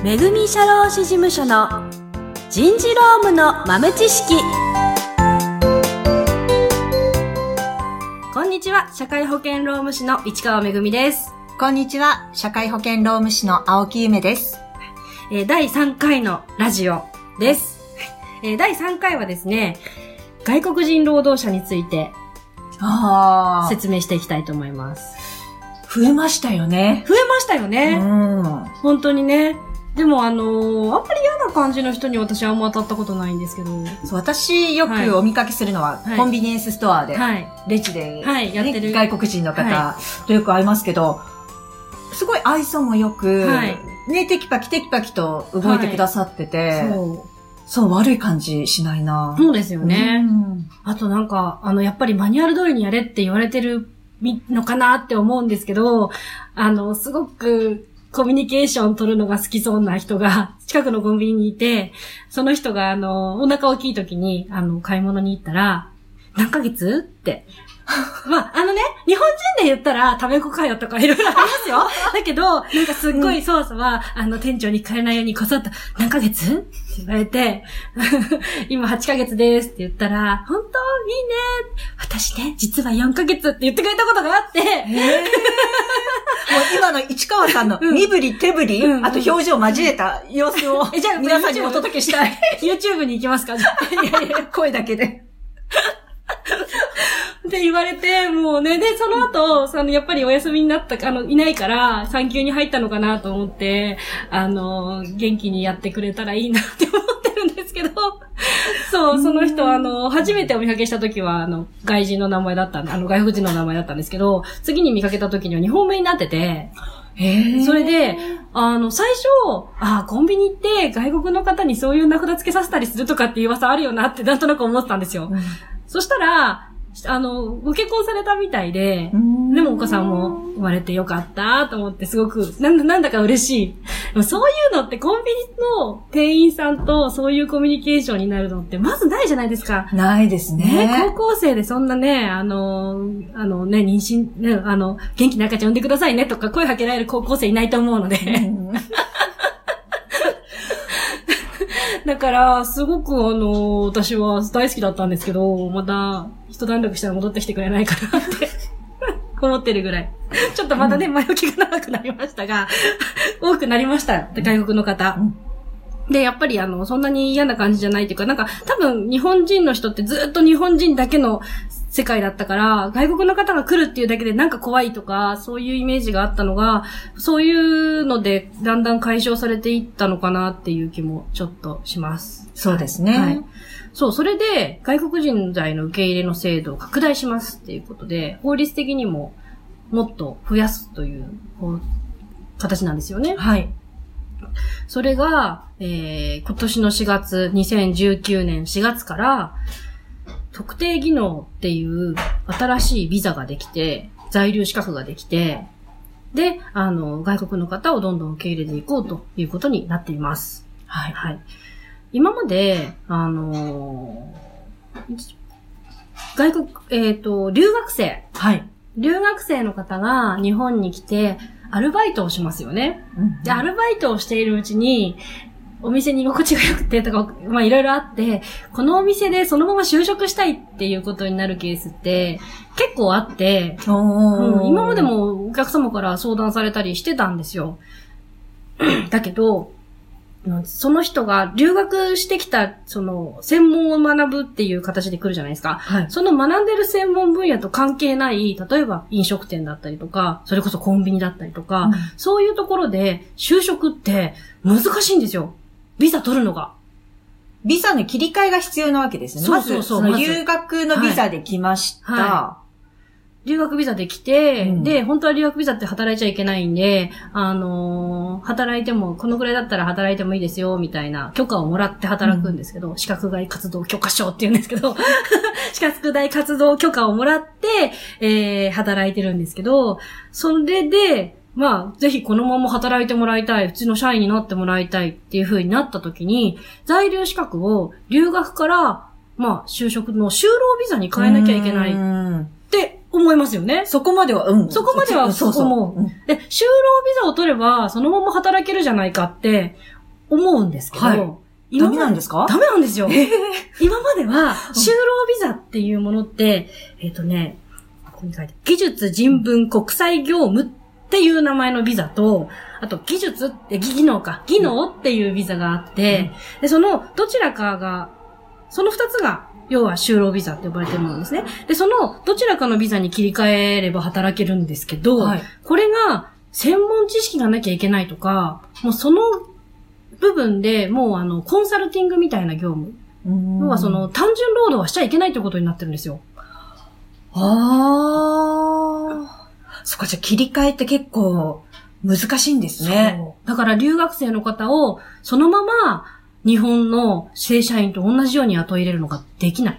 めぐみ社労士事務所の人事労務の豆知識。こんにちは、社会保険労務士の市川めぐみです。 こんにちは、社会保険労務士の青木ゆめです。 第3回のラジオです。第3回はですね、外国人労働者について説明していきたいと思います。 増えましたよね。 増えましたよね。本当にね。でもあんまり嫌な感じの人に私はあんま当たったことないんですけど。 そう、私よくお見かけするのは、コンビニエンスストアで、レジで、 やってる外国人の方とよく会いますけど、すごい愛想もよく、ね、テキパキと動いてくださってて、そう、悪い感じしないな。 そうですよね。あとなんか、やっぱりマニュアル通りにやれって言われてるのかなって思うんですけど、すごくコミュニケーション取るのが好きそうな人が近くのコンビニにいて、その人がお腹大きい時に買い物に行ったら、何ヶ月って。まあ、日本人で言ったら、タメ語かよとかいろいろありますよ。だけど、なんかすっごい操作は、店長に聞かれないようにこそっと、何ヶ月って言われて、今8ヶ月ですって言ったら、本当いいね。私ね、実は4ヶ月って言ってくれたことがあって。もう今の市川さんの身振り手振り、あと表情を交えた様子を、じゃあ皆さんにお届けしたい。 YouTube に行きますか？じゃあ。 いや声だけで。 って言われて、もうね、で、その後、やっぱりお休みになった、いないから、産休に入ったのかなと思って、元気にやってくれたらいいなって思ってるんですけど、そう、その人、初めてお見かけした時は、外人の名前だった外国人の名前だったんですけど、次に見かけた時には日本名になってて、それで、最初、コンビニ行って外国の方にそういう名札付けさせたりするとかっていう噂あるよなってなんとなく思ってたんですよ。そしたら、ご結婚されたみたいで、でもお子さんも生まれてよかったと思ってすごく、なんだか嬉しい。でもそういうのってコンビニの店員さんとそういうコミュニケーションになるのってまずないじゃないですか。 ないですね。 高校生でそんなね、妊娠、ね、元気な赤ちゃん産んでくださいねとか声かけられる高校生いないと思うので。だから、すごく私は大好きだったんですけど、また、一段落したら戻ってきてくれないかなって思ってるぐらい。ちょっとまたね、前置きが長くなりましたが、多くなりました、外国の方。で、やっぱりそんなに嫌な感じじゃないっていうか、なんか、多分日本人の人ってずっと日本人だけの世界だったから、外国の方が来るっていうだけでなんか怖いとか、そういうイメージがあったのが、そういうのでだんだん解消されていったのかなっていう気もちょっとします。 そうですね。 はい。そう、それで外国人材の受け入れの制度を拡大しますっていうことで、法律的にももっと増やすという形なんですよね。 はい。 それが、今年の2019年4月から、特定技能っていう新しいビザができて、在留資格ができて、で、外国の方をどんどん受け入れていこうということになっています。 はい。 はい。今まで、留学生。 はい。 留学生の方が日本に来て、アルバイトをしますよね。で、アルバイトをしているうちに、お店に居心地が良くてとか、まあいろいろあって、このお店でそのまま就職したいっていうことになるケースって結構あって、今までもお客様から相談されたりしてたんですよ。だけど、その人が留学してきた、専門を学ぶっていう形で来るじゃないですか。 はい。 その学んでる専門分野と関係ない、例えば飲食店だったりとか、それこそコンビニだったりとか、そういうところで就職って難しいんですよ。ビザ取るのが。 ビザの切り替えが必要なわけですよね。まず、留学のビザで来ました。 留学ビザで来て、で、本当は留学ビザって働いちゃいけないんで、働いても、このぐらいだったら働いてもいいですよ、みたいな許可をもらって働くんですけど、資格外活動許可証って言うんですけど、資格外活動許可をもらって、働いてるんですけど、それで、まあ、ぜひこのまま働いてもらいたい、うちの社員になってもらいたいっていう風になった時に、在留資格を留学から、まあ、就職の就労ビザに変えなきゃいけないって思いますよね。 そこまでは、 そこまではそう思う。で、就労ビザを取れば、そのまま働けるじゃないかって思うんですけど、 ダメなんですか？ ダメなんですよ。今までは、就労ビザっていうものって、ここに書いて技術人文国際業務っていう名前のビザと、あと技能っていうビザがあって、で、そのどちらかが、その二つが、要は就労ビザって呼ばれてるものですね。で、そのどちらかのビザに切り替えれば働けるんですけど、これが専門知識がなきゃいけないとか、もうその部分でもうコンサルティングみたいな業務。要は単純労働はしちゃいけないということになってるんですよ。 そこじゃ切り替えって結構難しいんですね。 だから留学生の方をそのまま日本の正社員と同じように雇い入れるのができない。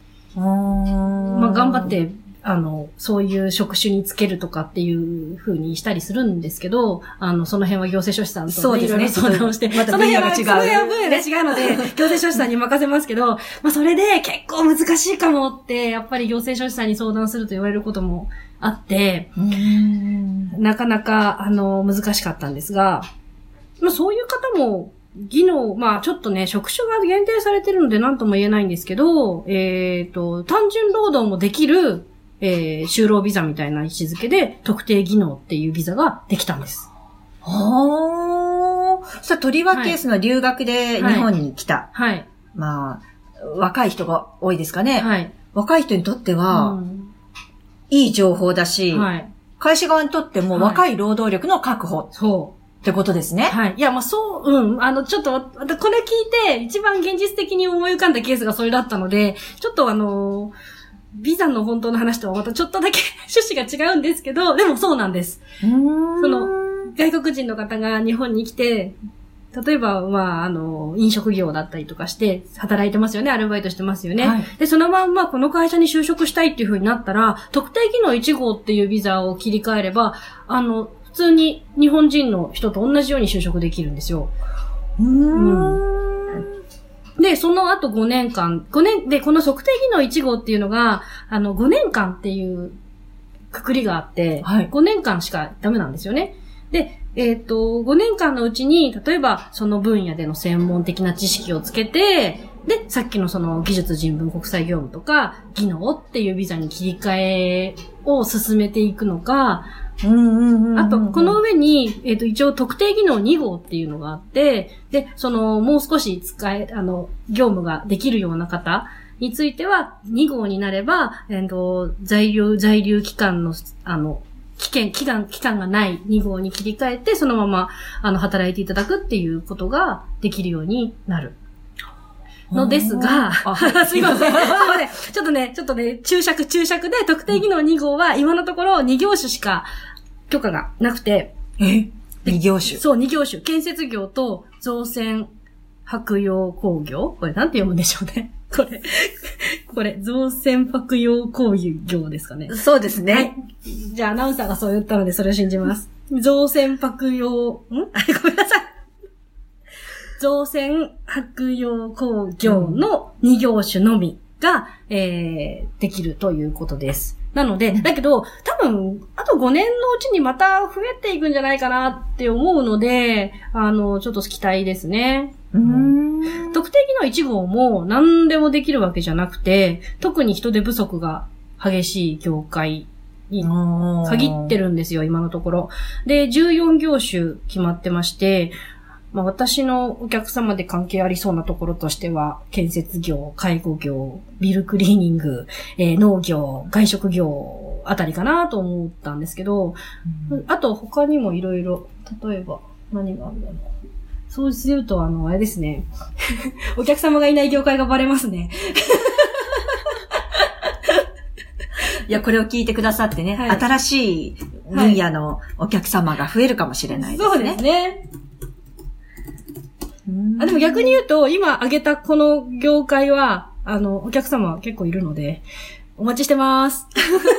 頑張って、そういう職種につけるとかっていう風にしたりするんですけど、その辺は行政書士さんとそうですね、 相談をして、 また分野が違う。 その辺は分野が違うので、行政書士さんに任せますけど、それで結構難しいかもって、やっぱり行政書士さんに相談すると言われることもあって、なかなか、難しかったんですが、そういう方も、技能、ちょっとね、職種が限定されてるので何とも言えないんですけど、単純労働もできる、就労ビザみたいな位置づけで、特定技能っていうビザができたんです。 とりわけ、その留学で日本に来た。若い人が多いですかね。若い人にとっては、いい情報だし、会社側にとっても若い労働力の確保。ってことですね。 いや、ちょっと、これ聞いて、一番現実的に思い浮かんだケースがそれだったので、ちょっとビザの本当の話とはまたちょっとだけ趣旨が違うんですけど、でもそうなんです。外国人の方が日本に来て、例えば、飲食業だったりとかして、働いてますよね、アルバイトしてますよね。で、そのまんまこの会社に就職したいっていう風になったら、特定技能1号っていうビザを切り替えれば、普通に日本人の人と同じように就職できるんですよ。で、その後5年間、で、この測定技能1号っていうのが、5年間っていうくくりがあって、5年間しかダメなんですよね。で、5年間のうちに、例えばその分野での専門的な知識をつけて、で、さっきのその技術人文国際業務とか、技能っていうビザに切り替えを進めていくのか、あと、この上に、一応特定技能2号っていうのがあって、で、もう少し業務ができるような方については、2号になれば、在留期間の、期間がない2号に切り替えて、そのまま、働いていただくっていうことができるようになる。のですが、すいません。ちょっとね、注釈で特定技能2号は今のところ2業種しか許可がなくて。 2業種？ そう、2業種。建設業と造船舶用工業？これなんて読むんでしょうね。これ、造船舶用工業ですかね。 そうですね。 じゃあアナウンサーがそう言ったのでそれを信じます。造船舶用、ごめんなさい。造船舶用工業の2業種のみが、できるということです。なので、だけど、多分、あと5年のうちにまた増えていくんじゃないかなって思うので、ちょっと期待ですね。特定技能1号も何でもできるわけじゃなくて、特に人手不足が激しい業界に限ってるんですよ、今のところ。で、14業種決まってまして、私のお客様で関係ありそうなところとしては、建設業、介護業、ビルクリーニング、農業、外食業あたりかなと思ったんですけど、あと他にもいろいろ、例えば何があるんだろう。そうすると、あれですね。お客様がいない業界がバレますね。 いや、これを聞いてくださってね、新しい分野のお客様が増えるかもしれないですね。 そうですね。でも逆に言うと、今挙げたこの業界は、お客様結構いるので、お待ちしてます。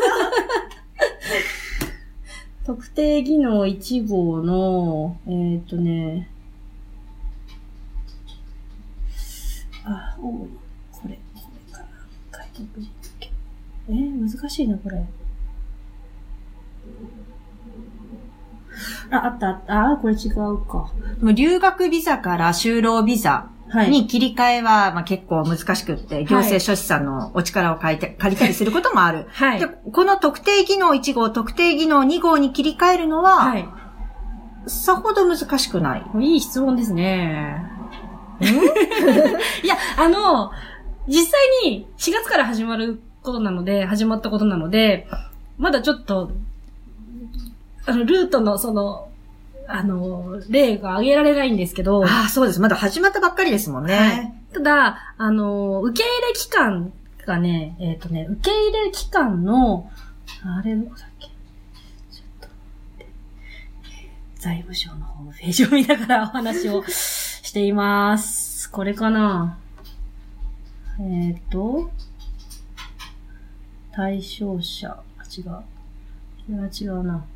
特定技能1号の、これかな。難しいな、これ。 あった。これ違うか。 留学ビザから就労ビザに切り替えは、まあ、結構難しくって、行政書士さんのお力を借りたりすることもある。はい。で、この特定技能1号、特定技能2号に切り替えるのは、はい。さほど難しくない。 いい質問ですね。いや、実際に4月から始まったことなので、まだちょっと、ルートの例が挙げられないんですけど。 ああ、そうです。まだ始まったばっかりですもんね。はい、 ただ、受け入れ期間がね、受け入れ期間の、あれどこだっけ？ちょっと待って。財務省のホームページを見ながらお話をしています。これかな？対象者。違う。これは違うな。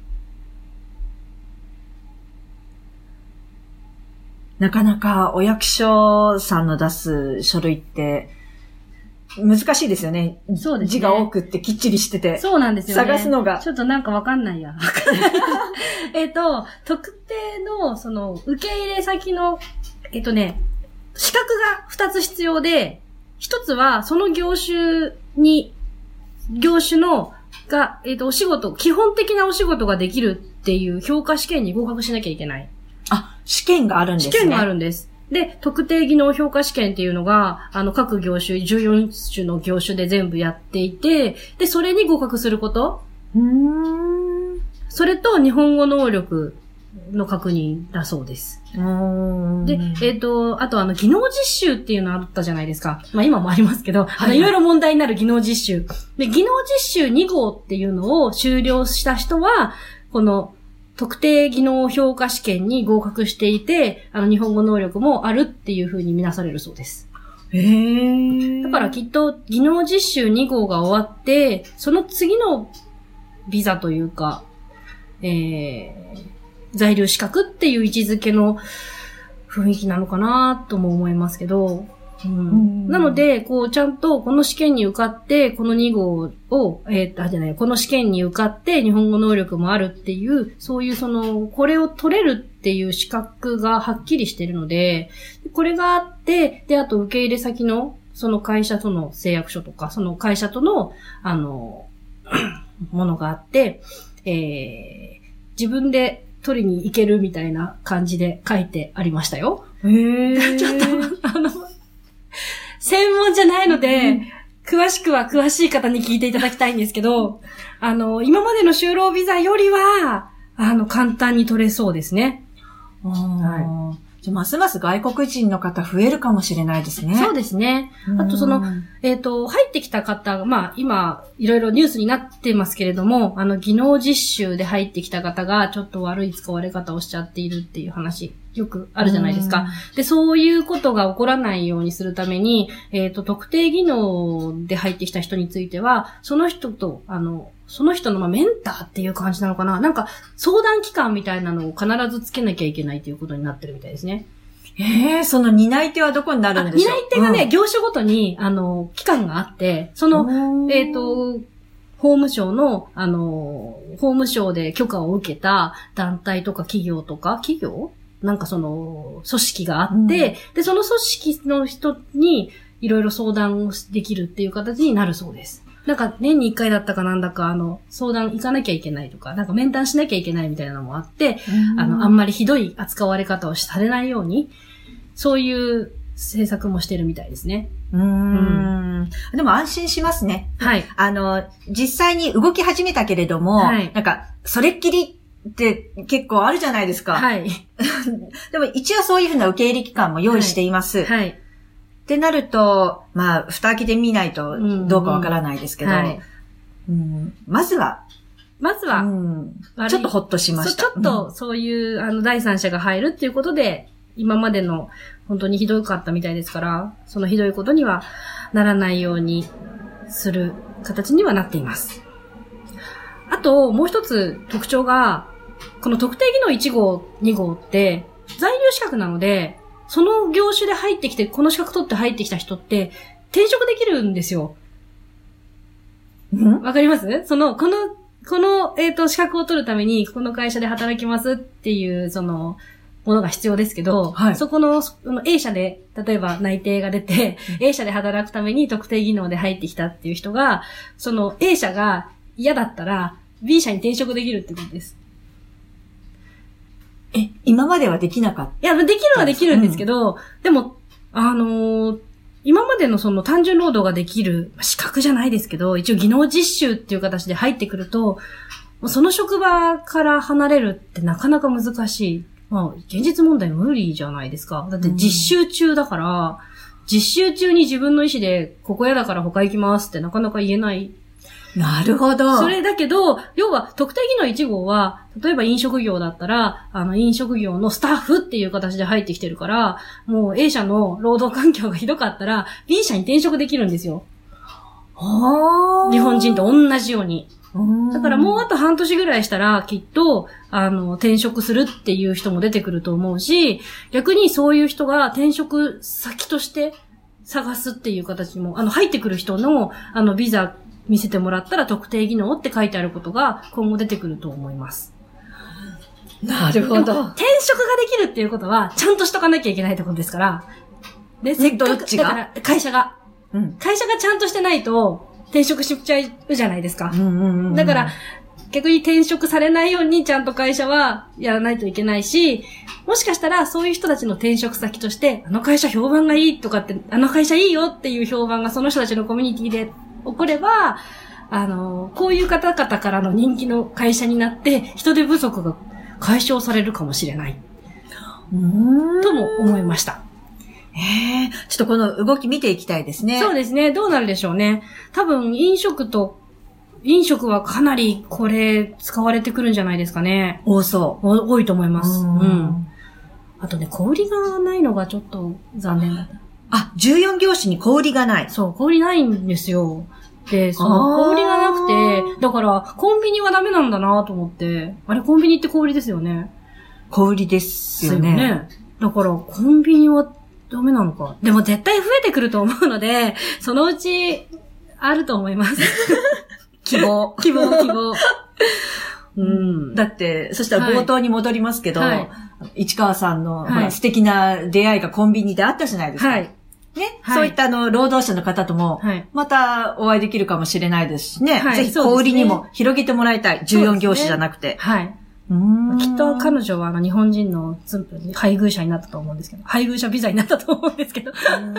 なかなかお役所さんの出す書類って難しいですよね。そうですね。字が多くってきっちりしてて。 そうなんですよね。 探すのが。 ちょっとなんかわかんないや。特定の、受け入れ先の、資格が2つ必要で、1つは、その業種の、お仕事、基本的なお仕事ができるっていう評価試験に合格しなきゃいけない。 あ、試験があるんですね。 試験があるんです。で、特定技能評価試験っていうのが、各業種、14種の業種で全部やっていて、で、それに合格すること。それと日本語能力の確認だそうです。で、あと技能実習っていうのあったじゃないですか。まあ今もありますけど、いろいろ問題になる技能実習。で、技能実習2号っていうのを修了した人は、この特定技能評価試験に合格していて、日本語能力もあるっていう風に見なされるそうです。だからきっと技能実習2号が終わって、その次のビザというか、在留資格っていう位置づけの雰囲気なのかなとも思いますけど、なので、ちゃんとこの試験に受かって、この2号を、この試験に受かって日本語能力もあるっていう、そういうこれを取れるっていう資格がはっきりしてるので、これがあって、で、あと受け入れ先の、その会社との誓約書とか、その会社との、ものがあって、自分で取りに行けるみたいな感じで書いてありましたよ。ちょっと、専門じゃないので、詳しい方に聞いていただきたいんですけど、今までの就労ビザよりは、簡単に取れそうですね。 はい。じゃますます外国人の方増えるかもしれないですね。 そうですね。あと入ってきた方が、まあ今、いろいろニュースになってますけれども、技能実習で入ってきた方が、ちょっと悪い使われ方をしちゃっているっていう話、よくあるじゃないですか。で、そういうことが起こらないようにするために、特定技能で入ってきた人については、その人と、その人のメンターっていう感じなのかな、なんか相談機関みたいなのを必ずつけなきゃいけないということになってるみたいですね。 その担い手はどこになるんでしょう？ 担い手がね、業種ごとに、機関があって、法務省の、法務省で許可を受けた団体とか企業なんか組織があって、で、その組織の人にいろいろ相談をできるっていう形になるそうです。なんか年に1回だったかなんだか相談行かなきゃいけないとか、なんか面談しなきゃいけないみたいなのもあって、あんまりひどい扱われ方をされないように、そういう政策もしてるみたいですね。 でも安心しますね。はい。実際に動き始めたけれども、はい、なんか、それっきりって結構あるじゃないですか。はい。でも一応そういうふうな受け入れ機関も用意しています。はい。ってなると、まあ、蓋開けてみないとどうかわからないですけど、まずは、ちょっとほっとしました。 ちょっとそういう第三者が入るっていうことで、今までの本当にひどかったみたいですから、そのひどいことにはならないようにする形にはなっています。あと、もう一つ特徴が、この特定技能1号、2号って在留資格なので、その業種で入ってきて、この資格取って入ってきた人って、転職できるんですよ。わかります？このこの、資格を取るために、この会社で働きますっていう、ものが必要ですけど、はい、そこの A 社で、例えば内定が出て、A 社で働くために特定技能で入ってきたっていう人が、その A 社が嫌だったら、B 社に転職できるってことです。 今まではできなかった？ いや、できるはできるんですけど、でも、今までのその単純労働ができる資格じゃないですけど、一応技能実習っていう形で入ってくると、その職場から離れるってなかなか難しい。まあ、現実問題無理じゃないですか。だって実習中だから、実習中に自分の意思で、ここ嫌だから他行きますってなかなか言えない。 なるほど。 それだけど、要は特定技能1号は、例えば飲食業だったら、飲食業のスタッフっていう形で入ってきてるから、もう A 社の労働環境がひどかったら、B 社に転職できるんですよ。日本人と同じように。だからもうあと半年ぐらいしたら、きっと、転職するっていう人も出てくると思うし、逆にそういう人が転職先として探すっていう形も、入ってくる人の、ビザ見せてもらったら特定技能って書いてあることが今後出てくると思います。 なるほど。 転職ができるっていうことは、ちゃんとしとかなきゃいけないってことですから。で、せっかく、だから会社が。会社がちゃんとしてないと、転職しちゃうじゃないですか。だから、逆に転職されないようにちゃんと会社はやらないといけないし、もしかしたらそういう人たちの転職先として、会社評判がいいとかって、会社いいよっていう評判がその人たちのコミュニティで起これば、こういう方々からの人気の会社になって、人手不足が解消されるかもしれない。とも思いました。 ちょっとこの動き見ていきたいですね。 そうですね。どうなるでしょうね。多分、飲食はかなりこれ使われてくるんじゃないですかね。多いと思います。あとね、小売りがないのがちょっと残念だった。 14業種に小売りがない。 そう、小売りないんですよ。で、その小売りがなくて、だからコンビニはダメなんだなと思って、あれコンビニって小売りですよね。 小売りですよね。 だからコンビニはダメなのか。でも絶対増えてくると思うので、そのうちあると思います。 希望。だって、そしたら冒頭に戻りますけど、市川さんの、素敵な出会いがコンビニであったじゃないですか。そういった労働者の方とも、またお会いできるかもしれないですしね。ぜひ小売りにも広げてもらいたい。14業種じゃなくて。 きっと彼女は日本人の配偶者になったと思うんですけど、配偶者ビザになったと思うんですけど。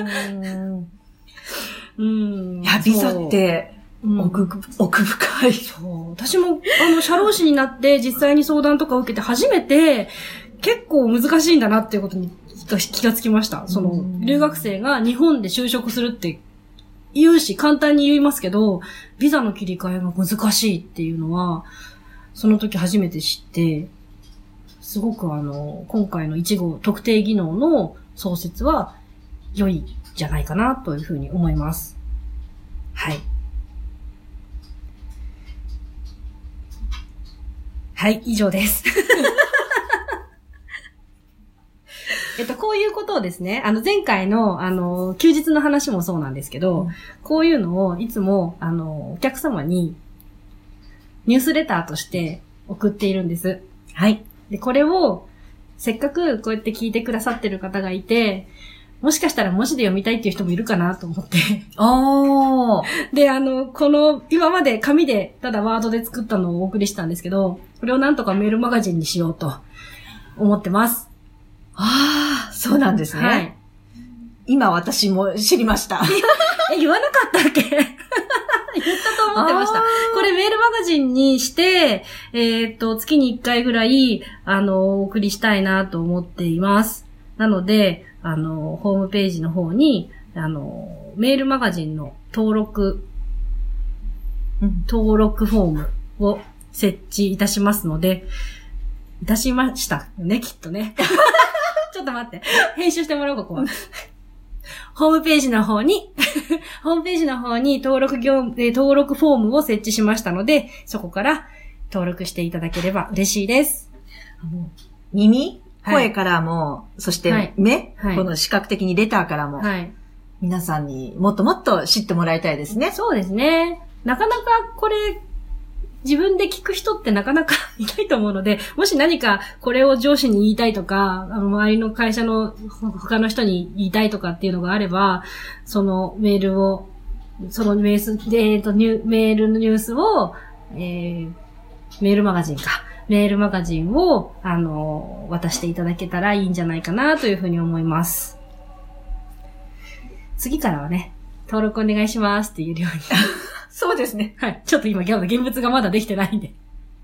いや、ビザって、奥深い。 そう。私も、社労士になって実際に相談とかを受けて初めて、結構難しいんだなっていうことに気がつきました。留学生が日本で就職するって言うし、簡単に言いますけど、ビザの切り替えが難しいっていうのは、その時初めて知って、すごく今回の1号特定技能の創設は良いんじゃないかなというふうに思います。はい。はい、以上です。こういうことをですね、前回の、休日の話もそうなんですけど、こういうのをいつも、お客様にニュースレターとして送っているんです。 はい。 で、これを、せっかくこうやって聞いてくださってる方がいて、もしかしたら文字で読みたいっていう人もいるかなと思って。で、今まで紙で、ただワードで作ったのをお送りしたんですけど、これをなんとかメールマガジンにしようと思ってます。 そうなんですね。はい。今私も知りました。 言わなかったっけ？言ったと思ってました。これメールマガジンにして、月に1回ぐらい、お送りしたいなと思っています。なので、ホームページの方に、メールマガジンの登録フォームを設置いたしますので、いたしましたよね、きっとね。ちょっと待って。編集してもらおう、ここは。ホームページの方に登録フォームを設置しましたので、そこから登録していただければ嬉しいです。 耳、声からも、そして目、この視覚的にレターからも、皆さんにもっともっと知ってもらいたいですね。 そうですね。なかなかこれ、 自分で聞く人ってなかなかいないと思うので、もし何かこれを上司に言いたいとか、周りの会社の他の人に言いたいとかっていうのがあれば、そのメールのニュースを、メールマガジンを、渡していただけたらいいんじゃないかなというふうに思います。次からはね、登録お願いしますって言えるように。 そうですね。 はい。ちょっと今、現物がまだできてないんで。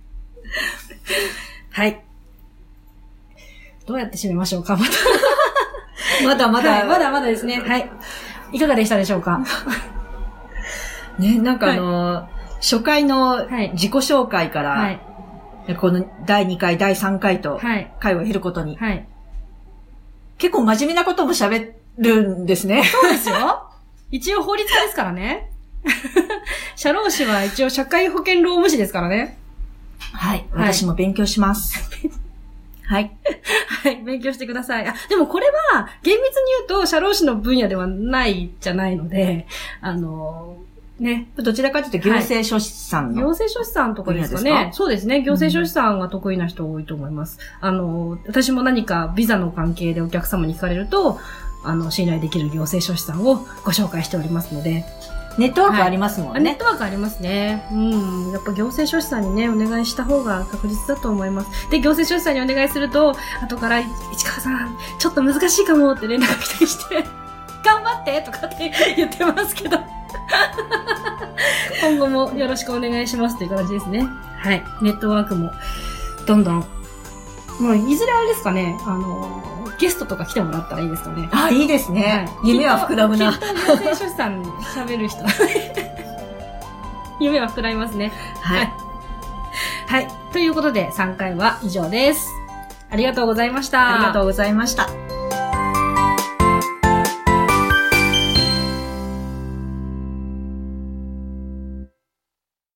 はい。どうやって締めましょうか、まだまだですね。はい。いかがでしたでしょうか。 ね、なんか初回の自己紹介から、はい、この第2回、第3回と、回を経ることに、はい、結構真面目なことも喋るんですね。 そうですよ。一応法律家ですからね。社労士は一応社会保険労務士ですからね。 はい。私も勉強します。はい。 はい。勉強してください。でもこれは、厳密に言うと、社労士の分野ではないじゃないので、ね。 どちらかというと行政書士さんの。 行政書士さんとかですかね。そうですね。行政書士さんが得意な人多いと思います。私も何かビザの関係でお客様に聞かれると、信頼できる行政書士さんをご紹介しておりますので。 ネットワークありますもんね。 ネットワークありますね。やっぱ行政書士さんにね、お願いした方が確実だと思います。で、行政書士さんにお願いすると、後から、市川さん、ちょっと難しいかもって連絡来たりして、頑張ってとかって言ってますけど。今後もよろしくお願いしますという形ですね。はい。ネットワークも、どんどん、もういずれあれですかね、ゲストとか来てもらったらいいですかね。 いいですね。はい、夢は膨らむな。 行政書士さん喋る人。夢は膨らみますね。 はい。 はい。ということで、3回は以上です。ありがとうございました。 ありがとうございました。